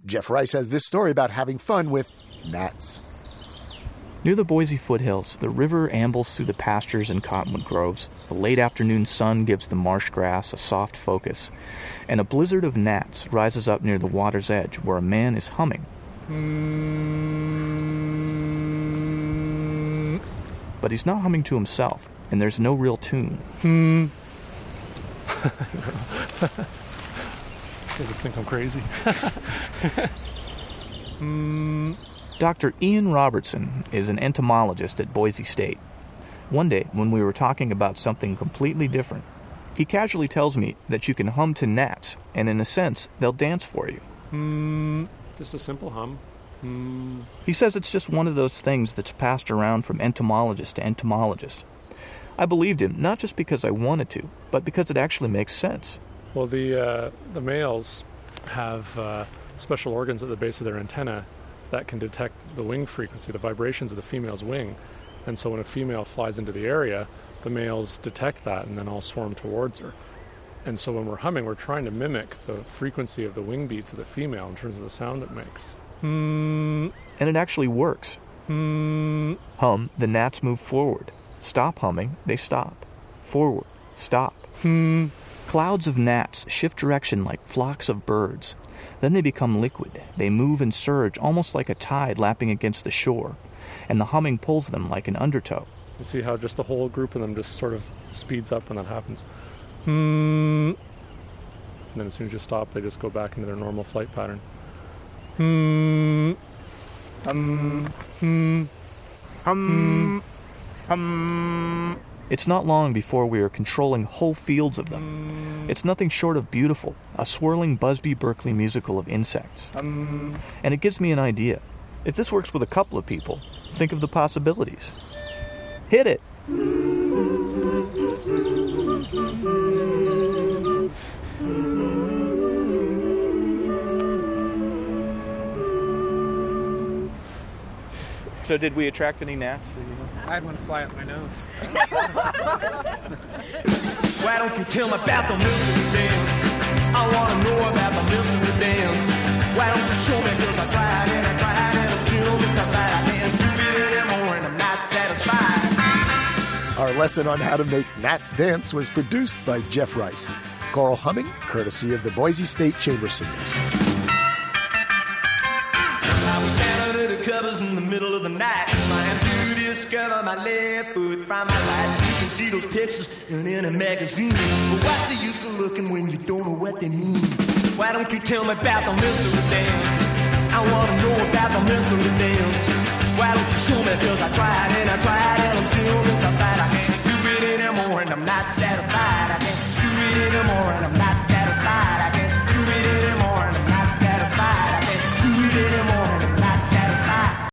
Jeff Rice has this story about having fun with gnats. Near the Boise foothills, the river ambles through the pastures and cottonwood groves. The late afternoon sun gives the marsh grass a soft focus, and a blizzard of gnats rises up near the water's edge where a man is humming. But he's not humming to himself, and there's no real tune. They just think I'm crazy. Dr. Ian Robertson is an entomologist at Boise State. One day, when we were talking about something completely different, he casually tells me that you can hum to gnats, and in a sense, they'll dance for you. Just a simple hum. He says it's just one of those things that's passed around from entomologist to entomologist. I believed him, not just because I wanted to, but because it actually makes sense. Well, the males have special organs at the base of their antenna that can detect the wing frequency, the vibrations of the female's wing. And so when a female flies into the area, the males detect that and then all swarm towards her. And so when we're humming, we're trying to mimic the frequency of the wing beats of the female in terms of the sound it makes. And it actually works. Hum, the gnats move forward. Stop humming, they stop. Forward, stop. Clouds of gnats shift direction like flocks of birds. Then they become liquid. They move and surge almost like a tide lapping against the shore, and the humming pulls them like an undertow. You see how just the whole group of them just sort of speeds up when that happens. And then as soon as you stop, they just go back into their normal flight pattern. It's not long before we are controlling whole fields of them. It's nothing short of beautiful, a swirling Busby Berkeley musical of insects. And it gives me an idea. If this works with a couple of people, think of the possibilities. Hit it! So did we attract any gnats? I had one fly up my nose. Why don't you tell me about the mystery dance? I want to know about the mystery dance. Why don't you show me? Cause I tried and I'm still mystified. I can't do it anymore and I'm not satisfied. Our lesson on how to make gnats dance was produced by Jeff Rice. Choral humming, courtesy of the Boise State Chamber Singers. I was down under the covers in the middle of the night, trying to discover my left foot from my right. You can see those pictures in a magazine, but what's the use of looking when you don't know what they mean? Why don't you tell me about the mystery dance? I want to know about the mystery dance. Why don't you show me? Cause I tried and I'm still mystified. I can't do it anymore and I'm not satisfied. I can't do it anymore and I'm not satisfied.